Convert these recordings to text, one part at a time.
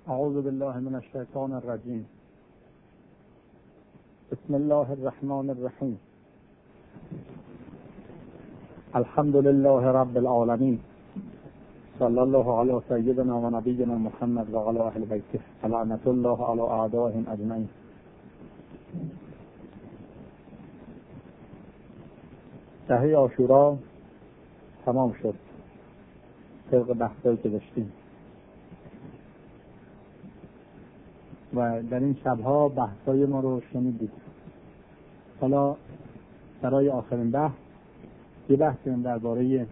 اعوذ بالله من الشیطان الرجیم. بسم الله الرحمن الرحیم. الحمد لله رب العالمین. صلی الله علی سیدنا و نبینا محمد و علی اهل بیته لعنت الله علی اعدائهم اجمعین. دهه عاشورا تمام شد طبق بحثایی که داشتیم و در این شبها بحثای ما رو شنیدید. حالا برای آخرین بحث یه بحث درباره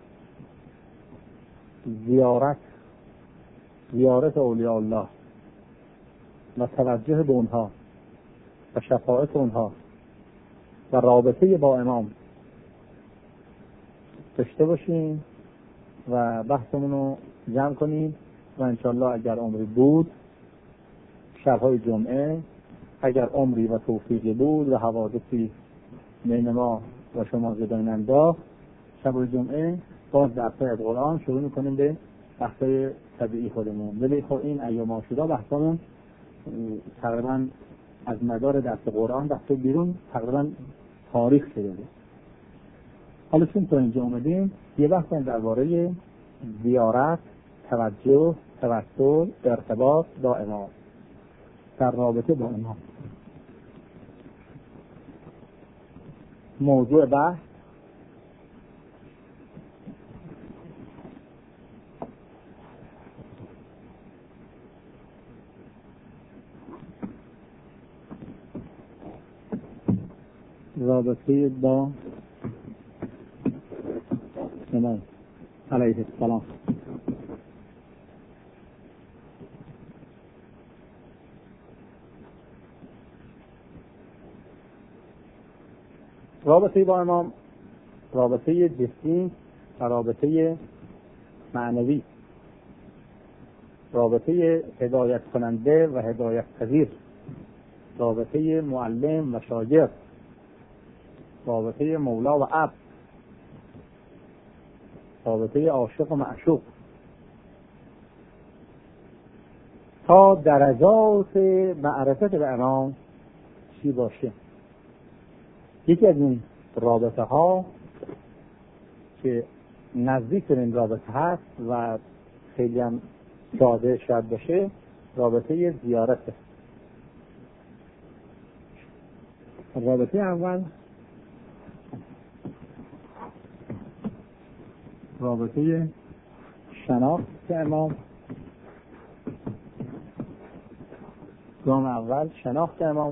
زیارت اولیاء الله و توجه به اونها و شفاعت اونها و رابطه با امام داشته باشیم و بحثمون رو جمع کنیم و انشالله اگر عمری بود شبهای جمعه، اگر عمری و توفیقی بود و حوادثی بین ما و شما جدا ننداخت، شبهای جمعه باز درسای از قرآن شروع میکنیم به بحثای طبیعی خودمون. ولی خب این ایام عاشورا بحثمون تقریبا از مدار درس قرآن بحث بیرون تقریبا تاریخ شده بود. حالا چون تا اینجا اومدیم یه بحث درباره زیارت، توجه، توسل، ارتباط با امام، در رابطه با امام. موضوع بحث رابطه با امام علیه السلام. رابطه با امام رابطه جسمی و رابطه معنوی، رابطه هدایت کننده و هدایت پذیر، رابطه معلم و شاگرد، رابطه مولا و عبد، رابطه عاشق و معشوق، تا درجات معرفت به امام چی باشه. یکی از این رابطه ها که نزدیک به این رابطه هست و خیلی هم ساده شاید باشه، رابطه زیارته. رابطه اول رابطه شناخت امام. گام اول شناخت امام.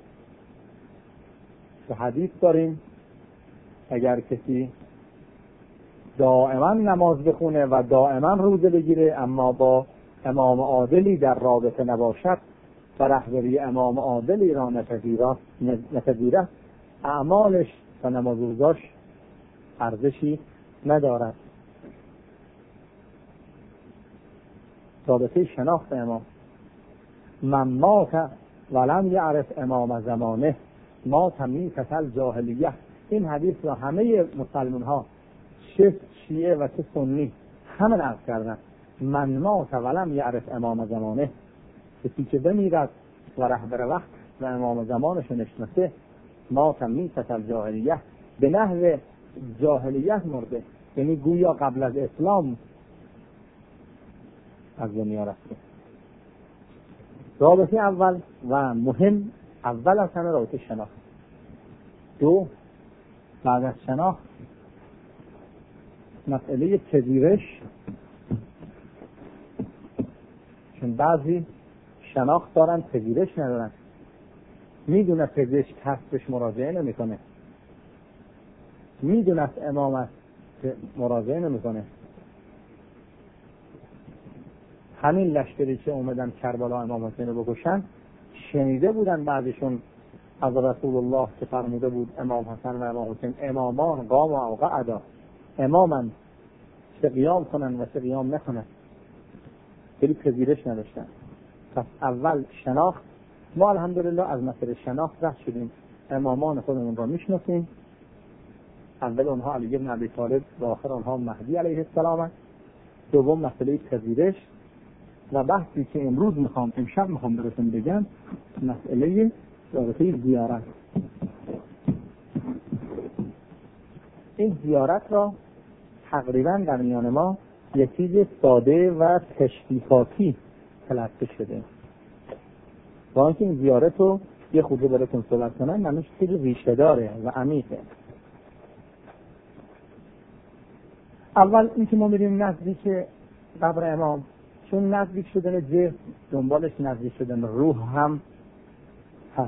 به حدیث داریم اگر کسی دائما نماز بخونه و دائما روزه بگیره اما با امام عادلی در رابطه نباشد و رهبری امام عادلی را نپذیرد، اعمالش و نماز روزاش ارزشی ندارد. رابطه شناخت امام. من مات ولم یعرف امام زمانه مات میتة الجاهلیه. این حدیث را همه مسلمان ها چه شیعه و چه سنی همه نقل کردن. من مات ولم یعرف امام زمانه، کسی که بمیرد و رهبر وقت و امام زمانش نشناسه، مات میتة الجاهلیه، به نحو جاهلیت مرده، یعنی گویا قبل از اسلام از دنیا رفته. رابطه اول و مهم، اول از همه رابطه شناخت. دو، بعد از شناخت مسئله پذیرش، چون بعضی شناخت دارن پذیرش ندارن. میدونه پزشک هستش مراجعه نمیکنه، میدونه از امامت مراجعه نمیکنه. همین لشکری که اومدن کربلا امام حسین رو بکشن شنیده بودن بعضیشون از رسول الله که فرموده بود امام حسن و امام حسین امامان قام و قعدا، امامن چه قیام کنن و چه قیام نکنن. خیلی پذیرش نداشتن. پس اول شناخت. ما الحمدلله از مسئله شناخت رد شدیم، امامان خودمون رو میشناسیم. اول اونها علی بن ابی طالب و آخر اونها مهدی علیه السلام. دوم مسئله پذیرش و بحثی که امشب میخوام براتون بگم مسئله رابطه زیارت. این زیارت را تقریبا در میان ما یک چیز ساده و تشریفاتی تلقی شده. با اینکه این زیارت رو یه خورده براتون صحبت کنم، معنیش خیلی ریشه داره و عمیقه. اول اینکه ما میریم نزدیک قبر امام، چون نزدیک شدن جسم دنبالش نزدیک شدن روح هم هست.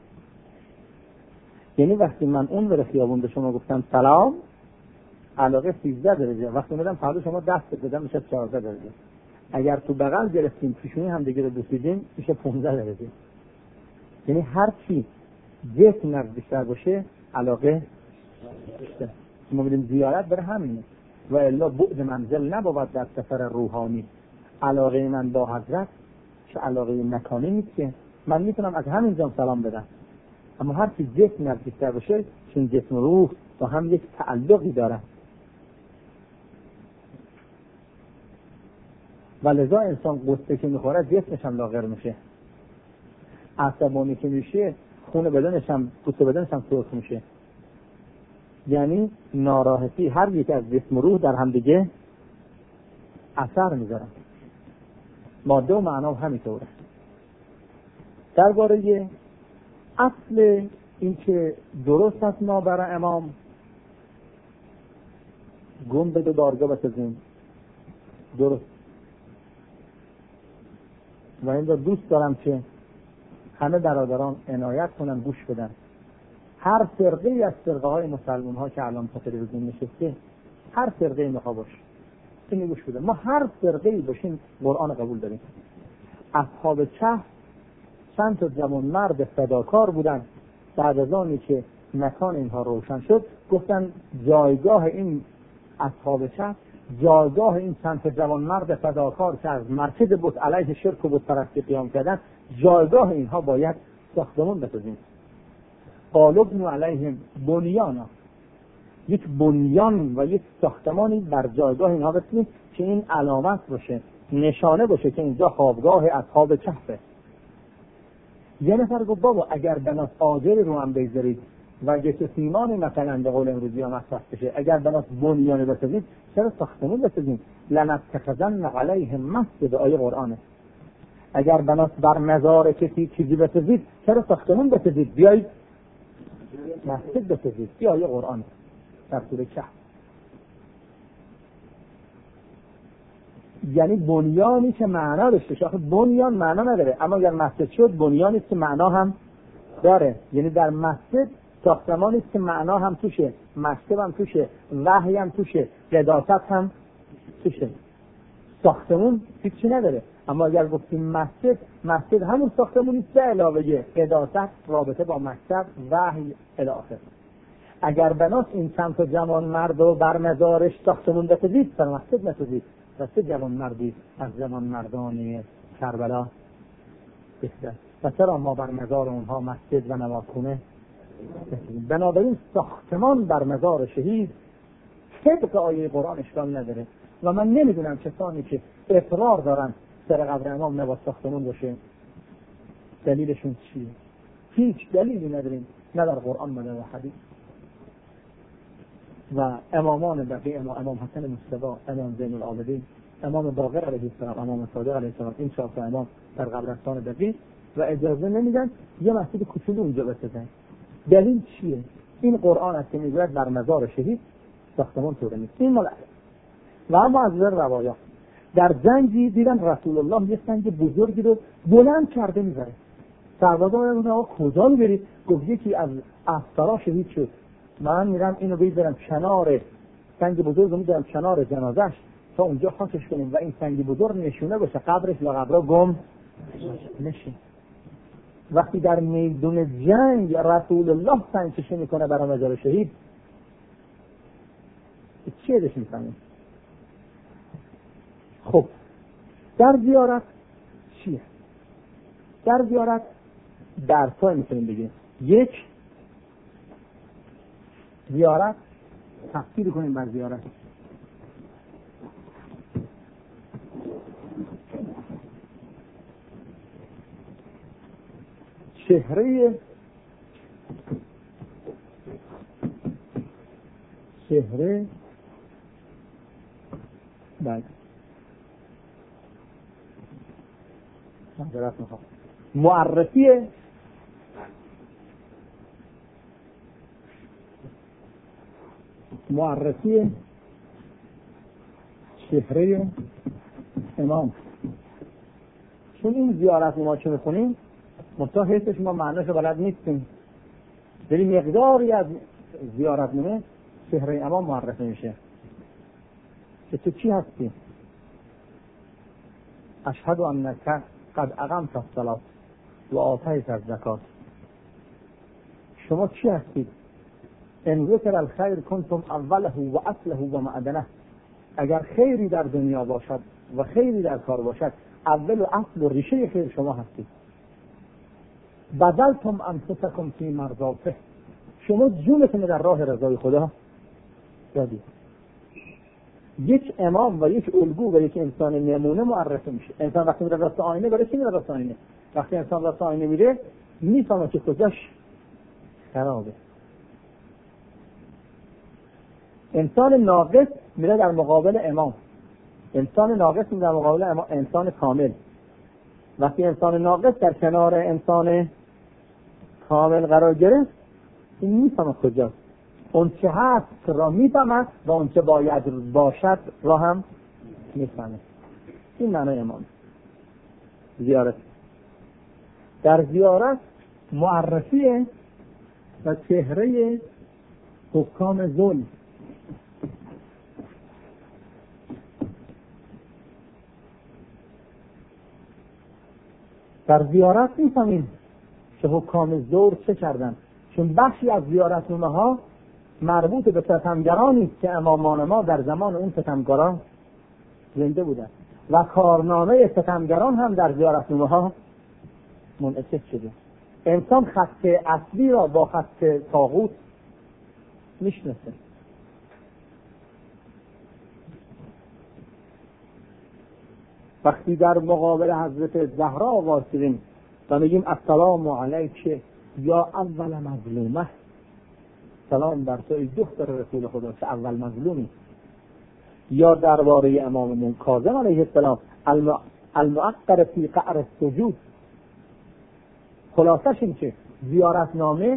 یعنی وقتی من اون بر خیابون به شما گفتم سلام، علاقه 13 درجه، وقتی میدم پهلو شما دست بدم میشه 14 درجه. اگر تو بغل گرفتیم پیشونی هم دیگه رو بوسیدیم میشه 15 درجه. یعنی هر چی جسم نزدیکتر باشه علاقه بیشتر. ما میگیم زیارت برای همینه. و الا بعد منزل نبود در سفر روحانی. علاقه من با حضرت چه علاقه مکانی نیست که من میتونم از همین جا سلام بدم، اما هر چی جسم نزدیکتر باشه، چون جسم و روح با هم یک تعلقی دارن و لذا انسان قصه که میخوره جسمش هم لاغر میشه، عصبانی که میشه خون بدنش هم پوست بدنش هم سرخ میشه. یعنی ناراحتی هر یک از جسم و روح در هم دیگه اثر میذارن. ماده و معنا همینطوره. درباره اصل این که درست است ما برای امام گنبد و بارگاه بسازیم، درست، و این رو دوست دارم که همه برادران عنایت کنن، گوش بدن. هر فرقه از فرقه های مسلمان ها که الان په تلویزیون نشسته، هر فرقه میخوا باشه اینو گوش بده. ما هر فرقه باشیم قرآن قبول داریم. اصحاب کهف چند تا جوان مرد فداکار بودن، بعد از آنی که مکان اینها روشن شد گفتن جایگاه این اصحاب کهف، جایگاه این چند تا جوان مرد فداکار که از مرکز بت علیه شرک و بت پرستی قیام کردن، جایگاه اینها باید ساختمان بسازیم. قالوا ابنوا علیهم بنیانا، یک بنیان و یک ساختمانی بر جایگاه اینها بسازیم که این علامت باشه، نشانه باشه که اینجا خوابگاه اصحاب کهفه. یه نفر گفت بابا اگر بناس آجر رو هم بگذارید و گچ سیمانی مثلا به قول امروزی ها مصرف بشه، اگر بناس بنیانی بسازید چرا ساختمون بسازید؟ لنتخذن علیهم مسجد، آیه قرآنه. اگر بناس بر مزار کسی چیزی بسازید چرا ساختمون بسازید؟ بیایید مسجد بسازید. این آیه قرآنه در سوره کهف. یعنی بنیانی که معنا داشته باشه. بنیان معنا نداره، اما اگر مسجد شد بنیانی است که معنا هم داره. یعنی در مسجد ساختمانی است که معنا هم توشه، مکتب هم توشه، وحی هم توشه، قداست هم توشه. ساختمون هیچی نداره، اما اگر گفتیم مسجد، مسجد همون ساختمونی است به علاوه قداست، رابطه با مکتب، وحی الی آخر. اگر بناس این چند تا جوان مرد و بر مزارش ساختمون بسازید، سر مسجد بسازید. و جوان مردی از جوان مردان کربلا بسیار. و چرا ما بر مزار اونها مسجد و نمازخونه بسازیم؟ بنابراین ساختمان بر مزار شهید طبق آیه قرآن اشکال نداره. و من نمیدونم کسانی که اصرار دارن سر قبر امام نباید ساختمان باشه دلیلشون چیه؟ هیچ دلیلی نداریم، نه در قرآن نه در حدیث. و امامان بقیه، امام حسن مصطفی، امام زین العابدین، امام باقر علیه السلام، امام صادق علیه السلام، این چهار تا امام در قبرستان بقیه و اجازه نمیدن یه مسجد کوچولو اونجا بسازن. دلیل چیه؟ این قرآن است که میگوید بر مزار شهید ساختمان طوره نیست. این مال و اما از روایات در جنگی دیدن رسول الله یه سنگ بزرگی رو بلند کرده میذاره. سربازان میگن آقا کجا میبرید؟ گفت یکی از افسرا شهید شد، من میرم اینو بذارم کنار سنگ بزرگ رو میذارم کنار جنازش تا اونجا خاکش کنیم و این سنگ بزرگ نشونه باشه قبرش لا قبرا گم نشه. وقتی در میدون جنگ رسول الله سنگ کشی میکنه برای مزار شهید، چی ازش میفهمیم؟ خب در زیارت چیه؟ در زیارت درس‌ها میتونیم بگیم. یک، زیارت تفسیر کنیم بر زیارت. چهره بله معرفی چهره امام. چون این زیارت ما چه میکنیم منتها حسش ما معنیش رو بلد نیستیم، ولی مقداری از زیارت نمه چهره امام معرفی میشه که تو چی هستی؟ اشهد انک قد اقمت الصلاة و آتیت الزکات. شما چی هستید؟ ان ذکر الخیر کنتم اوله و اصله و معدنه. اگر خیری در دنیا باشد و خیری در کار باشد، اول و اصل و ریشه خیر شما هستید. بذلتم انفسکم فی مرضاته. شما جونتون در راه رضای خدا دادید. یک امام و یک الگو و یک انسان نمونه معرفی میشه. انسان وقتی میره راست آینه برای چی میره راست آینه؟ وقتی انسان راست آینه میره میفهمه که کجاش خرابه. انسان ناقص میره در مقابل امام. انسان ناقص میره در مقابل امام. انسان کامل وقتی انسان ناقص در کنار انسان کامل قرار گرفت، این میفهمه کجاست. اون چه هست را میفهمه و اون چه باید باشد را هم میفهمه. این معنی امام. زیارت. در زیارت معرفی و چهره حکام ظلم. در زیارت میفهمیم که حکام زور چه کردن، چون بخشی از زیارتنامه ها مربوط به ستمگرانی است که امامان ما در زمان اون ستمگران زنده بودن و کارنامه ستمگران هم در زیارتنامه ها منعکس شده. انسان خط اصلی را با خط طاغوت میشناسه. وقتی در مقابل حضرت زهرا واسطیم و میگیم السلام علیک یا اول مظلومه، سلام بر تو ای دختر رسول خدا که اول مظلومی، یا درباره اماممون کاظم علیه السلام المعقر فی قعر السجود. خلاصش این که زیارتنامه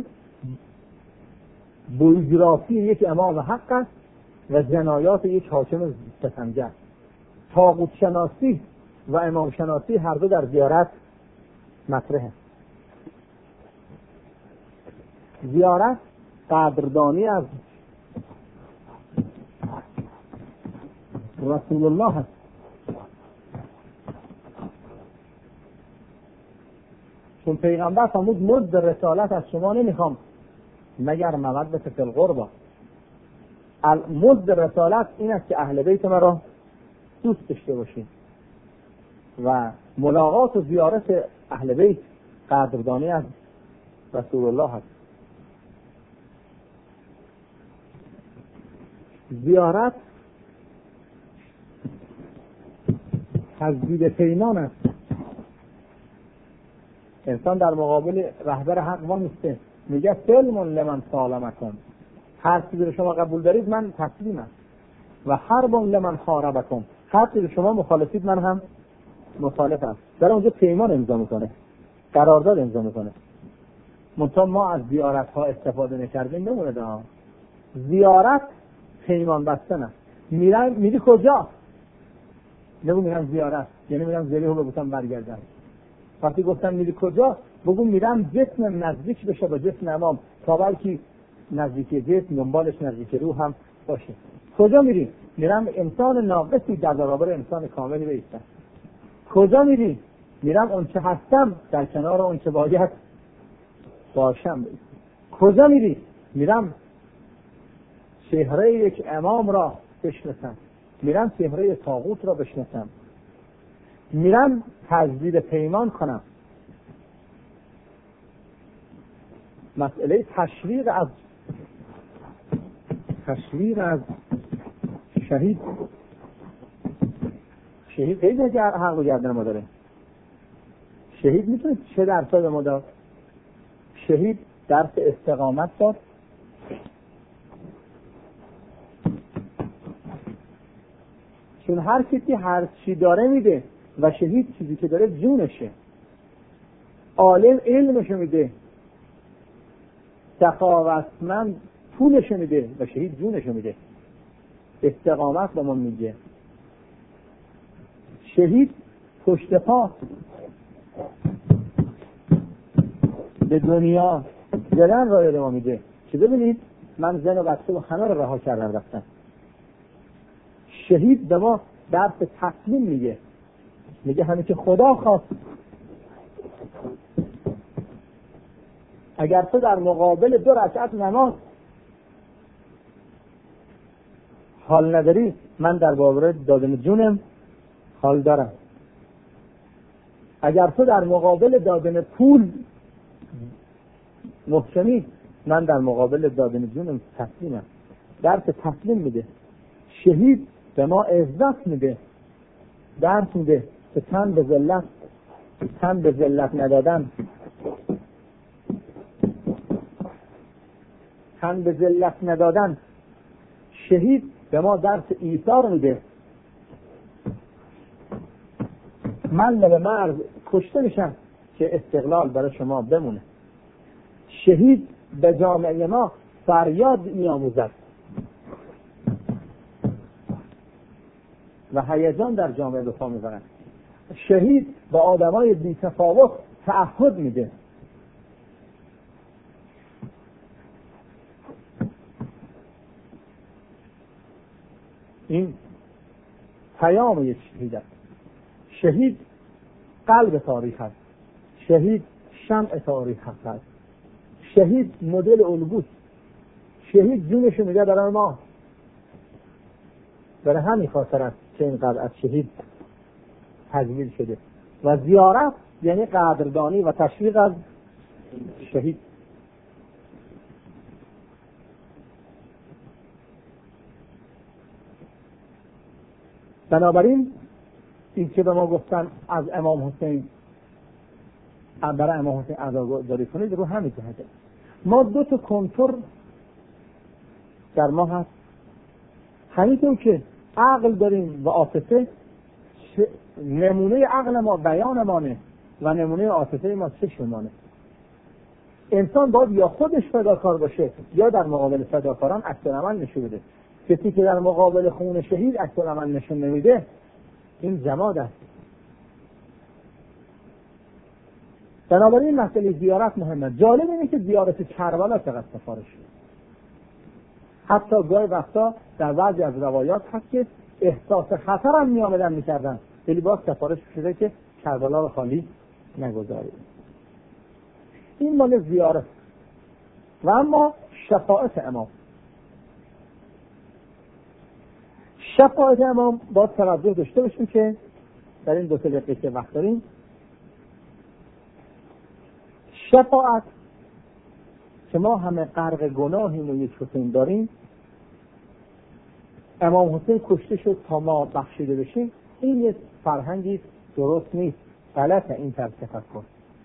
بیوگرافی یک امام حق است و جنایات یک حاکم ستمگر. طاغوت شناسی و امام شناسی هر دو در زیارت مطرحه. زیارت قدردانی از رسول الله هست. چون پیغمبر فرمود مزد رسالت از شما نمیخوام مگر مودت فی القربى. مزد رسالت این است که اهل بیت من را دوست داشته باشید و ملاقات و زیارت اهل بیت قدردانی از رسول الله هست. زیارت تجدید پیمان است. انسان در مقابل رهبر حق وایسته میگه سلم لمن سالمکم، هر چیزی رو شما قبول دارید من تسلیمم، و حرب لمن حاربکم، هر چیزی شما مخالفید من هم مخالفم. در اونجا پیمان امضا میکنه، قرارداد امضا میکنه. منتها ما از زیارت ها استفاده نکردیم. نمونه ها زیارت پیمان بستن است. میری کجا؟ نگو میرم زیارت، یعنی میرم زلیحو بگوتم برگردم. وقتی گفتم میری کجا بگو میرم جسم نزدیک بشه با جسم امام، تا بلکه نزدیکی جسم دنبالش نزدیک روح هم باشه. کجا میری؟ میرم انسان ناقصی در برابر انسان کاملی بایستم. کجا میری؟ میرم اون چه هستم در کنار اون چه باید باشم. کجا میری؟ میرم چهره یک امام را بشناسم، میرم چهره طاغوت را بشناسم، میرم تجدید پیمان کنم. مسئله تشویق از شهید خیلی حق و گردن ما داره. شهید میتونه چه درصد ما داره؟ شهید درس استقامت داد. چون هر کسی هر چی داره میده و شهید چیزی که داره جونشه. عالم علمشو میده، سخاوتمند پولشو میده و شهید جونشو میده. استقامت به ما میگه شهید پشت پا به دنیا زدن راه ما میده. چه ببینید من زن و بچه و همه رو رها کردم رفتم. شهید به ما درس تسلیم میگه همه که خدا خواست. اگر تو در مقابل 2 رکعت نماز حال نداری، من در بابر دادن جونم حال دارم. اگر تو در مقابل دادن پول محکمی، من در مقابل دادن جونم تسلیمم. درس تسلیم میده. شهید به ما عزت میده، درس میده که تن به ذلت ندادن، تن به ذلت ندادن. شهید به ما درس ایثار میده. من به مرد کشته میشم که استقلال برای شما بمونه. شهید به جامعه ما فریاد میآموزد و هیجان در جامعه به پا میبرد. شهید به آدمای بی‌تفاوت تعهد میده. این پیام یک شهید است. شهید قلب تاریخ است. شهید شمع تاریخ است. شهید مدل الگوست. شهید جونش میده برای ما. برای همین خاطر است که اینقدر از شهید تجلیل شده و زیارت یعنی قدردانی و تشویق از شهید. بنابراین این که به ما گفتن از امام حسین برای امام حسین عزاداری کنید، رو همین جهته. ما 2 کنتور در ما هست. همینطور که عقل داریم و عاطفه، نمونه عقل ما بیانمانه و نمونه عاطفه ما چشممانه. انسان باید یا خودش فداکار باشه یا در مقابل فداکاران عکس العمل نشون بده. کسی که در مقابل خون شهید عکس العمل نشون نمیده، این جماد است. بنابراین مسئله زیارت مهمه. جالب اینه که زیارت کربلا چقدر سفارش شده. حتی گاهی وقتا در بعضی از روایات هست که احساس خطر هم میامدن میکردن، ولی باز سفارش شده که کربلا رو خالی نگذارید. این مال زیارت. و اما شفاعت امام. شفاعت امام باید توجه داشته باشیم که در این 2 دقیقه که وقت داریم، شفاعت که ما همه غرق گناهیم و یک حسین داریم، امام حسین کشته شد تا ما بخشیده بشیم، این یک فرهنگی درست نیست، غلطه این طرز تفکر.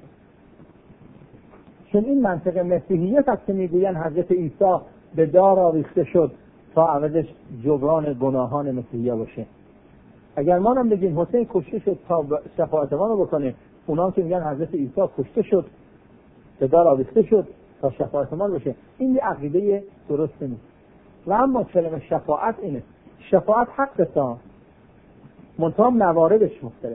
چون این منطق مسیحیت است که میگوین حضرت عیسی به دار آویخته شد تا عوضش جبران گناهان مسیحیه باشه. اگر ما هم بگیم حسین کشته شد تا شفاعت ما رو بکنه، اونا که میگن حضرت عیسی کشته شد به دار آویخته شد تا شفاعت ما باشه، این یه عقیده درست نیست. و اما کلمه شفاعت اینه، شفاعت حق تا منتها مواردش مختلف.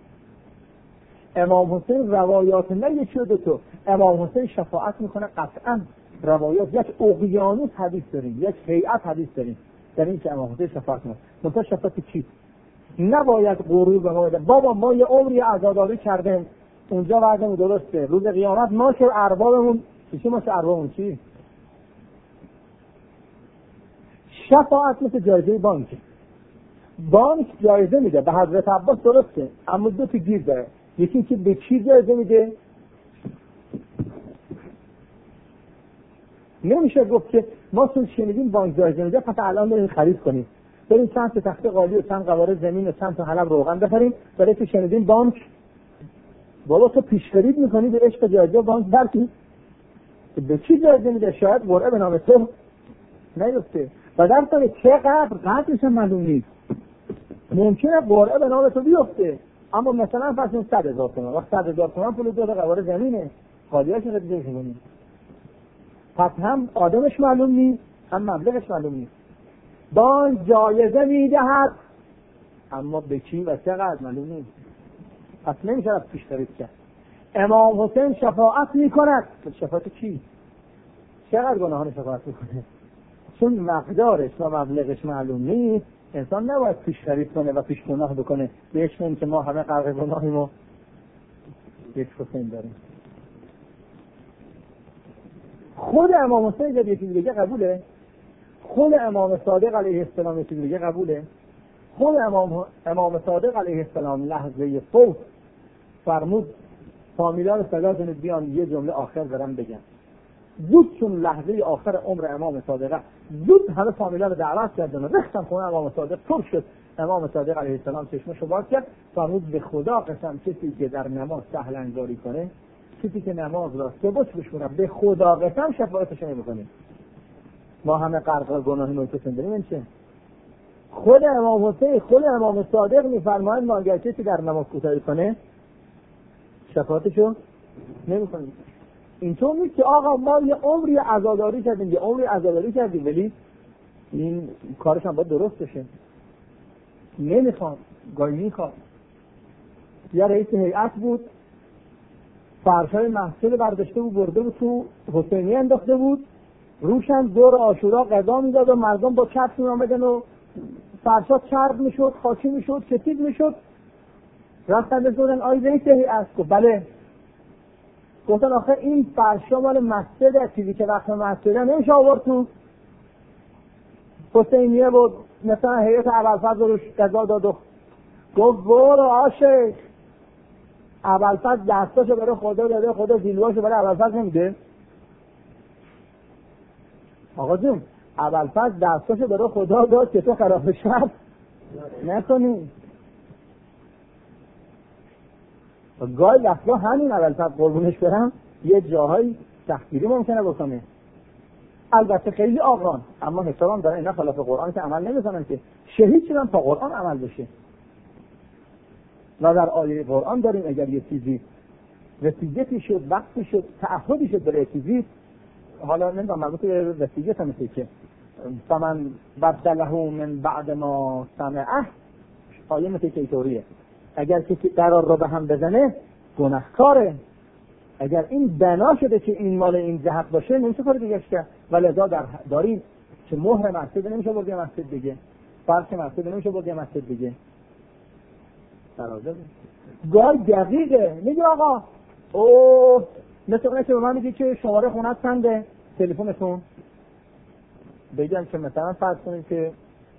امام حسین روایات نه یکی و 2 امام حسین شفاعت میکنه قطعا. روایات یک اقیانوس حدیث داریم، یک هیئت حدیث داریم در این که امام حسین شفاعت میکنه. منتها شفاعت چی؟ نباید غرور به ما بده بابا ما یه عمری عزاداری کردیم اونجا وعدمون درسته، روز قیامت ما که اربابمون چی؟ شفاعت مثل جایزه بانک جایزه میده به حضرت عباس، درسته، اما 2 گیر داره. یکی که به چی جایزه میده؟ نمیشه گفت که ما چون شنیدیم بانک جایزه میده پس الان بریم خرید کنیم، بریم چند تا تخته قالی و چند قواره زمین و چند تا حلب روغن بخریم برای که شنیدیم بانک. بابا تو پیش خرید میکنی به عشق جایزه بانک، بلکه به چی جایزه میده؟ شاید قرعه به نام تو نیفته و در طور چقدر قدرش هم معلوم نیست. ممکنه قرعه به نام تو بیفته اما مثلا فرض کن 100,000 تومان، وقت 100,000 تومان پول دو قواره زمینه، قاضی‌هاش رو دیگه می‌کنی. پس هم آدمش معلوم نیست، هم مبلغش معلوم نیست. بان جایزه میدهد اما به کی و چقدر معلوم نیست. پس نمیشه از پیش خرید کرد. امام حسین شفاعت میکند. شفاعت کی؟ چقدر گناهان شفاعت میکنه؟ چون مقدارش و مبلغش معلوم نیست، انسان نباید پیش خرید کنه و پیش گناه بکنه. بهش میگن که ما همه غرق گناهیم و یک حسین داریم. خود امام حسین در یکی دیگه قبوله؟ خود امام صادق علیه السلام یکی دیگه قبوله؟ خود امام صادق علیه السلام لحظه فوت فرمود فامیلان صدا کنید بیان یه جمله آخر برم بگم. زود چون لحظه آخر عمر امام صادقه زود همه فامیلان دعوت کردن و رختم خونه امام صادق پر شد. امام صادق علیه السلام چشمشو باز کرد فرمود به خدا قسم کسی که در نماز سهل انگاری کنه، کسی که نماز را سبوت بشونه، به خدا قسم شفاعتش نمیکنه. ما همه غرق گناهی متصل داریم. این چه؟ خود امام حسین خود امام صادق میفرمایند ما اگر کسی در نماز کوتاهی کنه شفاعتشو نمیکنیم. اینطور نیست که آقا ما یه عمری عزاداری کردیم ولی این کارش هم باید درست بشه. نمیخواد، گاهی میخواد. یا رئیس هیئت بود فرشای مسجد برداشته بود برده بود تو حسینی انداخته بود، روشن دور عاشورا قضا میداد و مردم با چرخ میآمدن و فرشا چرب میشد، خاکی میشد، کتیب میشد. رفتن بزنن آی رئیس هیئت گفت بله. گفتن آخه این فرشا مال مسجد چیزی که وقت مسجد نمیشه آورد تو حسینیه بود. مثلا هیئت ابوالفضل روش قضا داد و گفت برو عاشق. ابوالفضل دستاشو برای خدا داده، خدا زیلواشو برای ابوالفضل نمیده. آقا جون ابوالفضل دستاشو برای خدا داد که تو خراب شد نکنی. و گاهی وقتا همین ابوالفضل قربونش برم یه جاهای تحقیری ممکنه بکنه. البته خیلی آقان اما حسابم داره اینا خلاف قرآن که عمل نمی‌کنن که شهید شدن تا قرآن عمل بشه. و در آیه قرآن داریم اگر یه چیزی وصیتی شد، وقتی شد، تعهدی شد برای چیزی، حالا نمیدونم مربوط به وصیت هم که فمن بدله من بعد ما سمعه، آیه مثل که اینطوریه اگر کسی قرار رو به هم بزنه گناهکاره. اگر این بنا شده که این مال این جهت باشه نمیشه کار دیگه کرد. ولذا داریم که مهر مسجد نمیشه برد مسجد دیگه، فرش مسجد نمیشه برد مسجد دیگه. گاهی دقیقه میگه آقا اوه مثل اونه که به من میگه که شماره خونت چنده تلفنتون، بگم که مثلا فرض کنید که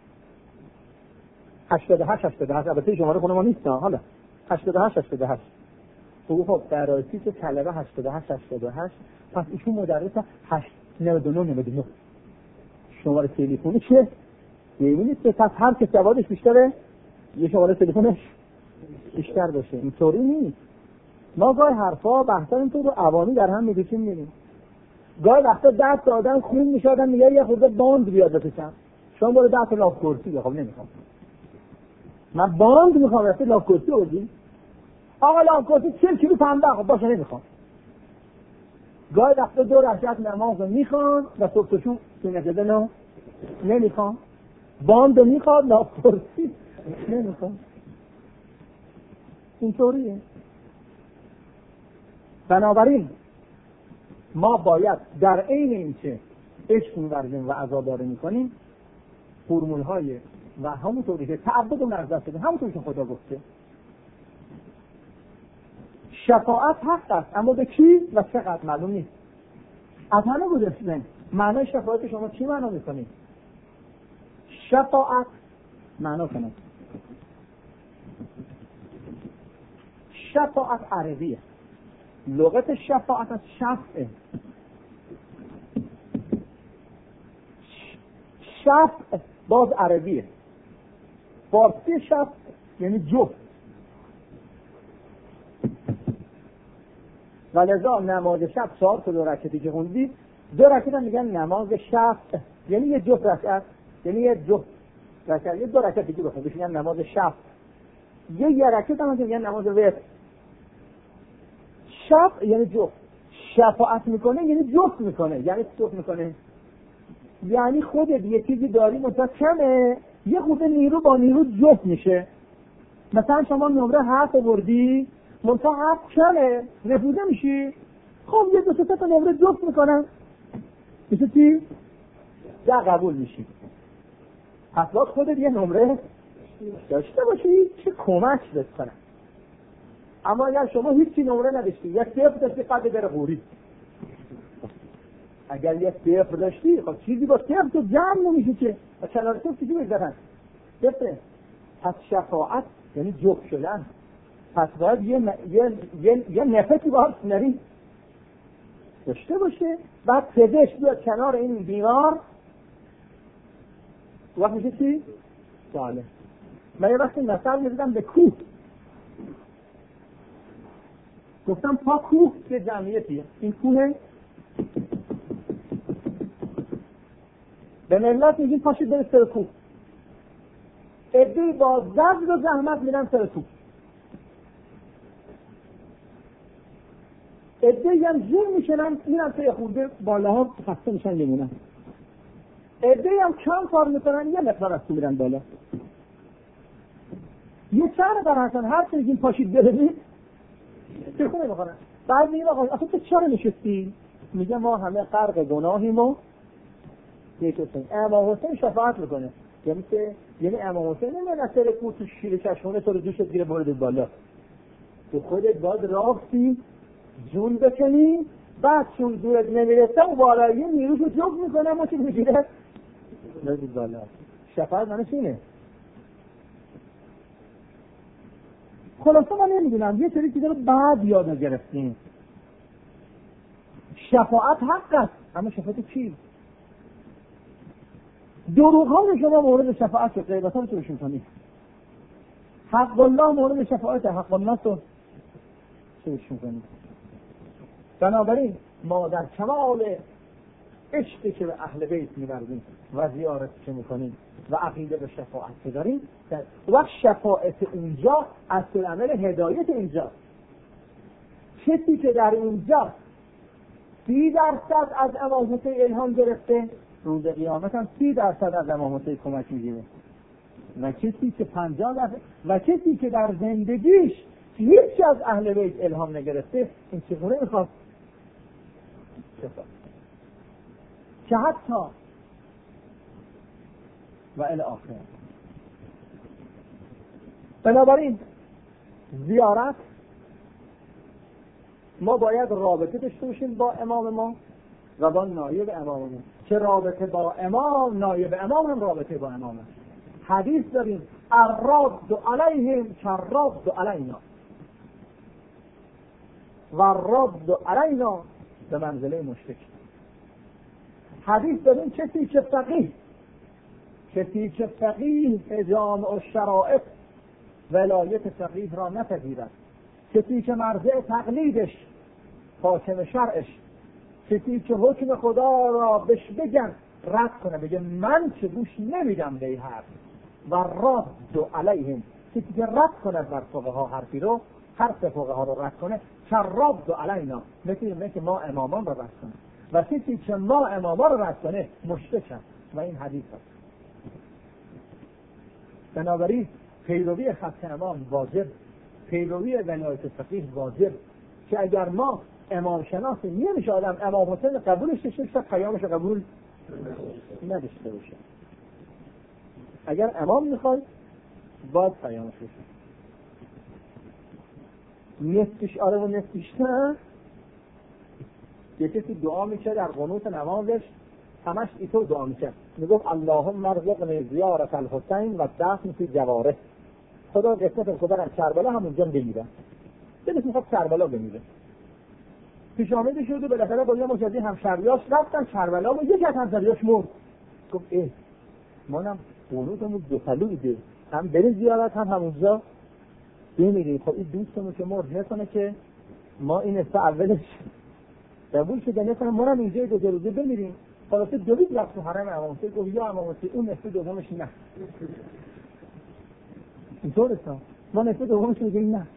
88 البته شماره خونه ما نیست حالا 88 بگو خب برایتی که طلبه 88 پس ایشون مدرس 899 شماره تلفنی چه؟ میبینید که پس هر که سوادش بیشتره یه شماره تلفنش بیشتر باشه. اینطوری نیست. ما گاهی حرفا بحثا اینطور رو عوامی در هم می‌بینیم. گاهی وقتا دست آدم خون میشه آدم میگه یه خورده باند بیاد بپیچم شما برو دست لاف کرسی. خب نمیخوام من باند میخوام رفته لاف کرسی بودی آقا لاف کرسی 40 کیلو پنبه خب باشه نمیخوام. گاهی وقتا 2 رکعت نماز رو میخوان و صبح شو سنت نو نمیخوام. باند رو میخواد لاف کرسی نمیخوام. اینطوریه. بنابراین ما باید در عین اینکه عشق می‌ورزیم و عزاداری می‌کنیم فرمول‌های و همونطوری که تعبد رو از دست بدیم همونطوری که خدا گفته شفاعت حق است اما به کی و چقدر معلوم نیست. از همه گذشتن معنای شفاعت شما چی معنا می‌کنید؟ شفاعت معنا کنید شفاعت عربیه. لغت شفاعت از شفعه. شفع باز عربیه. فارسی شفع یعنی جفت. و لذا نماز شب 4 تا 2 رکعتی که خوندید 2 رکعت هم میگن نماز شفع، یعنی یه جفت رکعت، یعنی یه جفت رکعت، یه 2 رکعت دیگه بخونید میگن نماز شفع. یه رکعت هم میگن نماز وتر. شفع یعنی جفت، شفاعت میکنه یعنی جفت میکنه. یعنی جفت میکنه یعنی خودت یه چیزی داری منتها کمه، یه خورده نیرو با نیرو جفت میشه. مثلا شما نمره 7 آوردی منتها 7 کمه، رفوزه میشی، خب یه 2 تا نمره جفت میکنن میشه چی؟ 10 قبول میشی. پس باید خودت یه نمره داشته باشی که کمک بکنه. اما اگر شما هیچی نمره نداشتی، یک 0 داشتی قد بره غوری، اگر یک 0 داشتی خب چیزی با 0 تو جمع نمیشه که و کنار تو چیزی بگذارن 0. پس شفاعت یعنی جفت شدن. پس باید یه نفتی باید سنری داشته باشه. بعد پزشک بیاد کنار این بیمار وقت میشه چی؟ ساله. من یه وقتی مثال میزدم به کوه، گفتم پا کوه که جمعیتیه، این کوه به ملت میگیم پاشید برید سر کوه، عده‌ای با زجر و زحمت میرن سر کوه، عده‌ای هم زور میشنن میرن سر خورده بالاها خسته میشن میمونن، عده‌ای هم کم کار میکنن یه مقدار از تو میرن بالا. یه چهره در حسن هر چه میگیم پاشید برید تکونه میخورن. بعد میگیم آقا اصلا تو چرا نشستی؟ میگه ما همه غرق گناهیم و یکتون. امام حسین شفاعت میکنه، یعنی امام حسین نمیاد از سر کوه تو شیر چشمونه تو رو دوشت گیره برده بالا، تو خودت باید رافتی جون بکنی، بعد چون دورت نمیرسه و بالایی نیروشو جفت میکنه ما چی میگیره برده بالا. شفاعت منش اینه. خلاصه من نمیدونم یه سری چیزا رو بعد یاد گرفتیم. شفاعت حق است، اما شفاعت چی؟ دروغ ها رو شما مورد شفاعت و غیبت ها رو توشون کنید. حق الله مورد شفاعت، حق الناس رو توشون کنید. بنابراین ما در کمال عشقی که به اهل بیت می‌ورزیم و زیارت که می‌کنیم و عقیده به شفاعت که داریم، وقت شفاعت اونجا اصل عمل هدایت اینجا. کسی که در اونجا 30% از امام حسین الهام گرفته، روز قیامت هم 30% از امام حسین کمک میگیره. و کسی که 50% و کسی که در زندگیش هیچ از اهل بیت الهام نگرفته، این چگونه میخواد شفاعت که حتی و الی آخر. بنابراین زیارت ما باید رابطه داشته باشیم با امام ما و با نایب امام ما، که رابطه با امام نایب امام هم رابطه با امام هم. حدیث داریم الرد علیهم کالرد علینا و الرد علینا به منزله مشرک. حدیث داریم کسی که فقیه جامع الشرائع ولایت فقیه را نپذیرد، کسی که مرجع تقلیدش حاکم شرعش، کسی که حکم خدا را بهش بگن رد کنه، بگه من که گوش نمیدم به این حرف، و رد علیهم، کسی که رد کنه بر فقها حرفی رو، حرف فقها رو رد کنه، که رد علینا، مثل ما امامان رو رد کنه، و کسی که ما امامان رو رد کنه مشرک است. و این حدیث است. بنابراین پیروی خط امام واجب، پیروی ولایت فقیه واجب، که اگر ما امام شناسی نمیشه آدم امام حسین قبولش داشته باشه پیامش قبول نداشته باشه. اگر امام میخواد باید پیامش باشه. نصفش آره و نصفش نه. یه کسی دعا میشه در قنوت نمازش همش اینطور دعا میشه، میگفت اللهم ارزقنی زیارت الحسین و دفن فی جواره. خدا قسمت خدا را کربلا همونجا بگیره، دلش میخواد کربلا بمیره. پیش آمده شد و بالاخره با یه مجازی همشریاش رفتن کربلا و یک از همشریاش مرد. گفت مانم قنوتمون دو پلویده، هم بریم زیارت هم همونجا بمیریم. خب این دوستمون که مرد نکنه که ما این اولش قبول شده نکنم ما هم اینجای 2 روزه بمیریم. خلاصه دوید رفت تو حرم امام حسین گفت یا امام حسین اون نصف دومش نه. اینطور است. ما نصف دومش میگیم نه.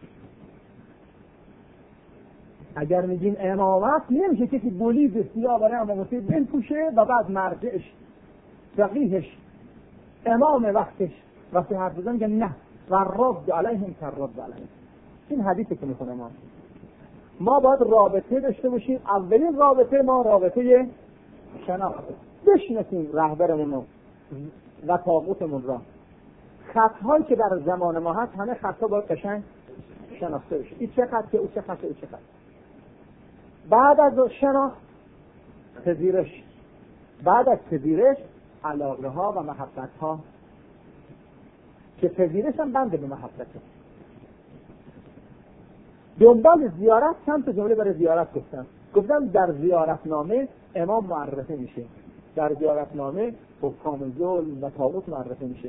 اگر میگیم امامت نمیشه کسی بولی بسیار برای امام حسین بنپوشه و بعد مرجعش فقیهش امام وقتی حرف بزن میگن نه و رد علیهم کرد علیهم. این حدیثی که میخونم ما باید رابطه داشته باشیم. اولین رابطه ما رابطه شناخت، بشناسیم رهبرمون و طاغوتمون را. خط‌هایی که در زمان ما هست همه خط‌ها باید قشنگ شناخته بشه. این چه خطه، او چه خطه، او چه خطه. بعد از شناخت پذیرش، بعد از پذیرش علاقه ها و محبت ها که پذیرش هم بنده به محبته. دنبال زیارت چند تا جمله برای زیارت گفتم در زیارتنامه امام معرفی میشه، در زیارتنامه حکام ظلم و طاغوت معرفی میشه.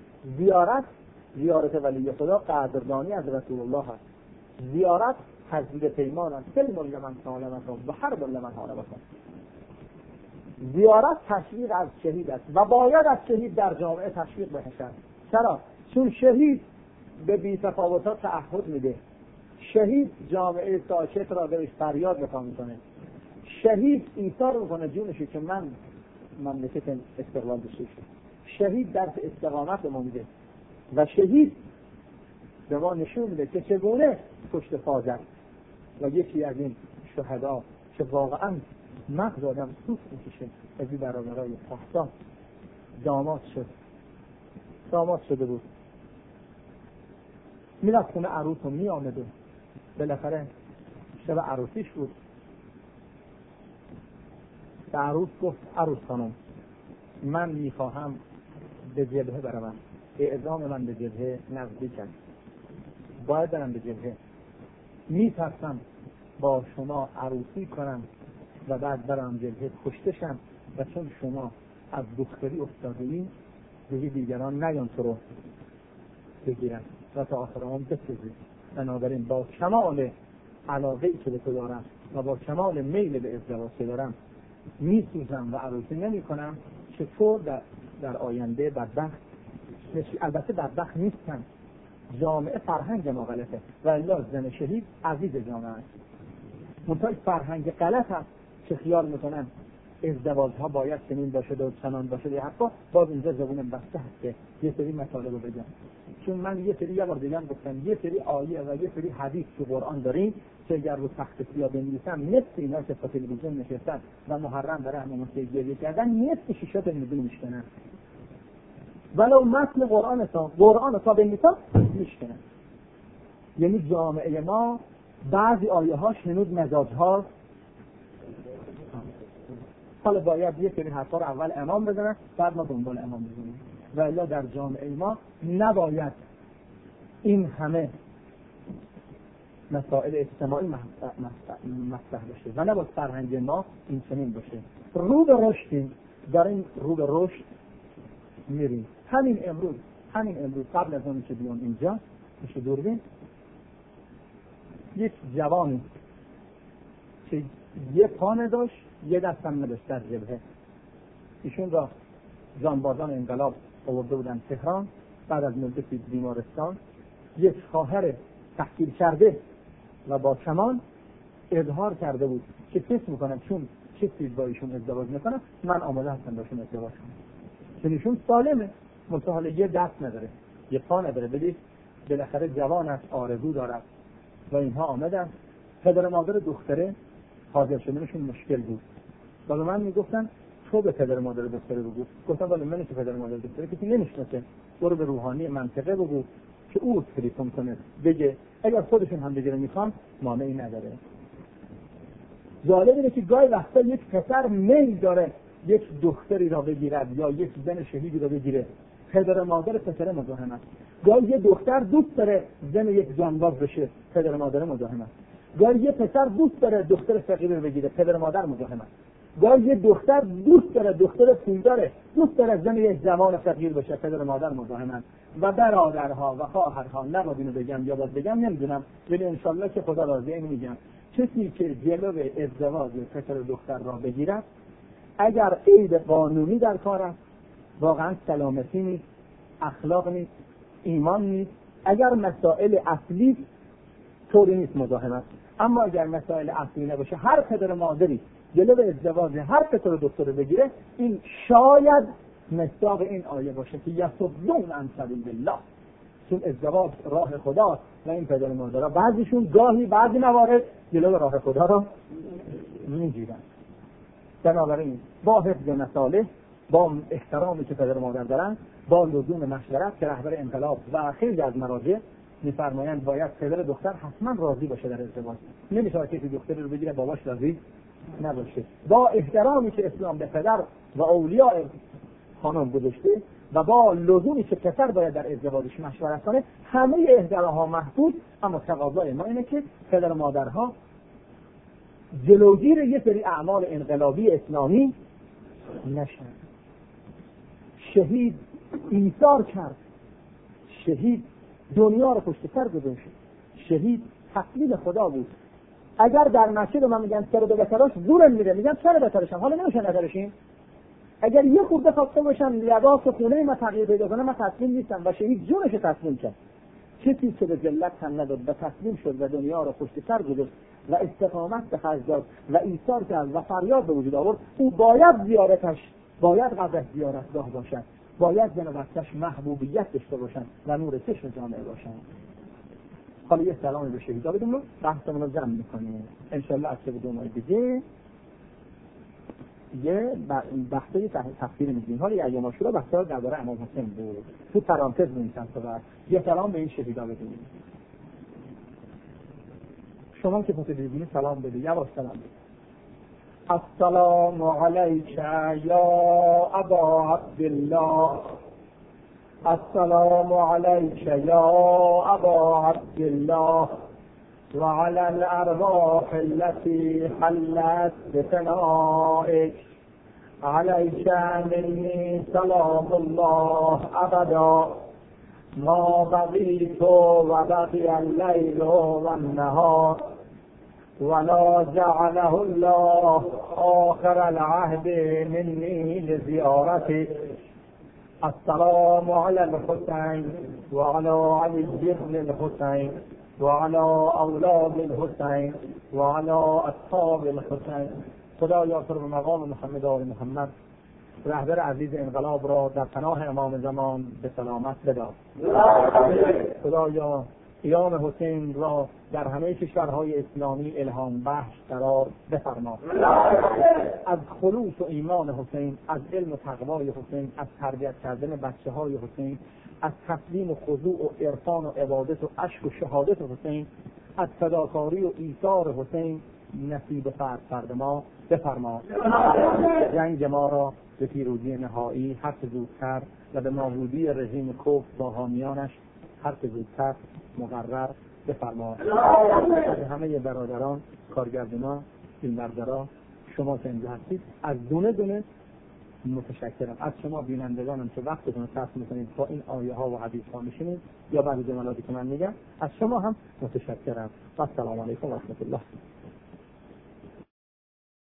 زیارت ولی خدا قدردانی از رسول الله هست. زیارت تجدید پیمان است. سلم لمن سالمکم و حرب لمن حاربکم. زیارت تشویق از شهید است و باید از شهید در جامعه تشویق بشه. چرا؟ چون شهید به بی‌تفاوت‌ها تعهد میده. شهید جامعه ساکت را بهش فریاد بخواه میکنه. شهید ایثار میکنه جونشو که من مملکت استقلال داشته شد. شهید درس استقامت به ما میده و شهید به ما نشون میده که چگونه پشت فاجر و یکی از این شهدا که واقعا مغز آدم سوخت میکشه از این برادرای صحبا داماد شده بود، میرفت خونه عروس رو میآمده، بالاخره شب عروسیش بود. به عروس گفت عروس خانم من میخواهم به جبهه بروم، اعزام من به جبهه نزدیک است، باید برم به جبهه، میترسم با شما عروسی کنم و بعد برم جبهه کشته شم و چون شما از دختری افتاده‌اید دیگه دیگران نیان تو رو بگیرن و تا آخر عمر بسوزی. بنابراین با کمال علاقه‌ای که به تو دارم و با کمال میل به ازدواج که دارم میسوزم و عروسی نمی کنم که تو در آینده بدبخت نشی. البته بدبخت نیستم، جامعه فرهنگ ما غلطه و الا زن شهید عزیز جامعه است. منتها فرهنگ غلط هست که خیال میکنن ازدواج ها باید چنین باشه و چنان باشه. یا حتی باز اینجا زبونم بسته هست که یه سری مطالب رو بگم، چون من یه بار دیگه گفتم یه سری آیه و یه سری حدیث تو قرآن داریم که اگر رو تخت سیاه بنویسم نصف اینا که تو تلویزیون نشستن و محرم برای همون گریه کردن نصف شیشه تلویزیون میشکنن، ولو متن قرآن تا بنویسم میشکنن. یعنی جامعه ما بعضی آیه هاش هنوز مزاج ها حالا باید یه سری حرفا رو اول امام بزنن بعد ما دنبال امام بزنیم و الا در جامعه ما نباید این همه مسائل اجتماعی مطرح بشه و نباید فرهنگ ما این چنین باشه. رو به رشدیم، داریم رو به رشد میریم. همین امروز قبل از اون که بیان اینجا میشه دوربین یک جوانی که یه پا نداشت یه دست هم نداشت در جبهه، ایشون را جانبازان انقلاب آورده بودن تهران، بعد از مدتی بیمارستان یک خواهر تحصیل کرده و با کمان اظهار کرده بود که فکر میکنم چون کسی با ایشون ازدواج میکنم من آماده هستم باشون ازدواج کنم، چون ایشون سالمه منتها یه دست نداره یه پا نداره. بدید بالاخره جوان است، آرزو دارد و اینها آمدن. پدر مادر دختره حاضر شدنشون مشکل بود و من میگفتن تو به پدر مادر دختره بگو. گفتم ولی من که پدر مادر دختره کسی نمیشناسه، برو به روحانی منطقه بگو که او تلفن کنه بگه اگر خودشون هم بگیره میخوام مانعی نداره. جالب اینه که گاهی وقتا یک پسر میل داره یک دختری را بگیرد یا یک زن شهیدی را بگیره، پدر مادر پسر مزاحم است. گاهی یه دختر دوست داره زن یک جانباز بشه، پدر مادر مزاحم است. گاهی یه پسر دوست داره دختر فقیر رو بگیره، پدر مادر مزاحم است. گاهی یه دختر دوست داره دختر پولداره دوست داره زن یک جوان فقیر بشه، پدر مادر مزاحم است. و برادرها و خواهرها، نباید اینو بگم یا باید بگم نمیدونم، ولی انشالله که خدا راضیه اینو میگم کسی که جلو ازدواج پسر و دختر را بگیرد اگر عیب قانونی در کار است، واقعا سلامتی نیست، اخلاق نیست، ایمان نیست، اگر مسائل اصلی طوری نیست مزاحمت. اما اگر مسائل اصلی نباشه، هر پدر و مادری جلو ازدواج هر پسر و دختر رو بگیره، این شاید مصداق این آیه باشه که یصدون عن سبیل الله، چون ازدواج راه خداست و این پدر و مادرها بعضیشون گاهی بعضی موارد جلو راه خدا رو میگیرن. بنابراین با حفظ مصالح، با احترامی که پدر و مادر دارن، با لزوم مشورت که رهبر انقلاب و خیلی از مراجع میفرمایند باید پدر و دختر حتما راضی باشه در ازدواج. نمیشه کسی دختری رو بگیره باباش راضی نباشه. با احترامی که اسلام به پدر و اولیاء خانم گذاشته و با لزومی که پسر باید در ازدواجش مشورت کنه، همه احترام‌ها محفوظ، اما تقاضای ما اینه که پدر و مادرها جلوگیر یه سری اعمال انقلابی اسلامی نشن. شهید ایثار کرد، شهید دنیا رو پشت سر گذاشت، شهید تسلیم خدا بود. اگر در مسجد من میگن سر به بتراش زورم میره، میگن سر بتراشم، حالا نمیشه ندارشیم. اگر یه خورده خواسته باشن لباس خونه ما تغییر پیدا کنه، من تسلیم نیستم و شهید جونش تسلیم کرد. کسی که به ذلت هم نداد و تسلیم شد و دنیا رو پشت سر گذاشت و استقامت به خرج داد و ایثار کرد و فریاد به وجود آورد، او باید زیارتش، باید قبرش زیارتگاه باشد، باید جنازه‌اش محبوبیت داشته باشند و نور چشم جامعه باشند. حالا یه سلامی به شهیدا بدیم و بحثمون رو جمع میکنیم ان شاء الله. از که بدون دیگه یه بحثی تفسیر می‌کنیم. حالا ایام عاشورا بحثا درباره امام حسین بود. تو پرانتز می‌نویسم تا یه سلام به این شهیدا بدیم. شما که پس دیدین سلام بدید، یواش سلام بدید. السلام علیک یا ابا عبدالله، السلام علیک یا ابا عبدالله و علی الارواح التي حلت بفنائك، علیک منی سلام الله ابدا ما بقیت و بقی اللیل و النهار ولا جعله الله آخر العهد مني لزيارتك. السلام على الحسين وعلى علي بن الحسين وعلى أولاد الحسين وعلى أصحاب الحسين. خدایا تو به مقام محمد آل محمد رهبر عزیز انقلاب را در پناه امام زمان به سلامت بدار. خدایا قیام حسین را در همه کشورهای اسلامی الهام بخش قرار بفرما. از خلوص و ایمان حسین، از علم و تقوای حسین، از تربیت کردن بچه‌های حسین، از تسلیم و خضوع و عرفان و عبادت و عشق و شهادت حسین، از فداکاری و ایثار حسین نصیب فرد ما بفرما. جنگ ما را به پیروزی نهایی هر چه زودتر و به نابودی رژیم کفر با حامیانش هر چه زودتر مقرر بفرما. از همه برادران، کارگردانان، فیلمبرداران، شما که اینجا هستید از دونه دونه متشکرم. از شما بینندگانم که وقتتون رو صرف می‌کنید با این آیه ها و حدیث ها میشینید یا بعضی جملاتی که من میگم، از شما هم متشکرم. السلام علیکم و رحمت الله.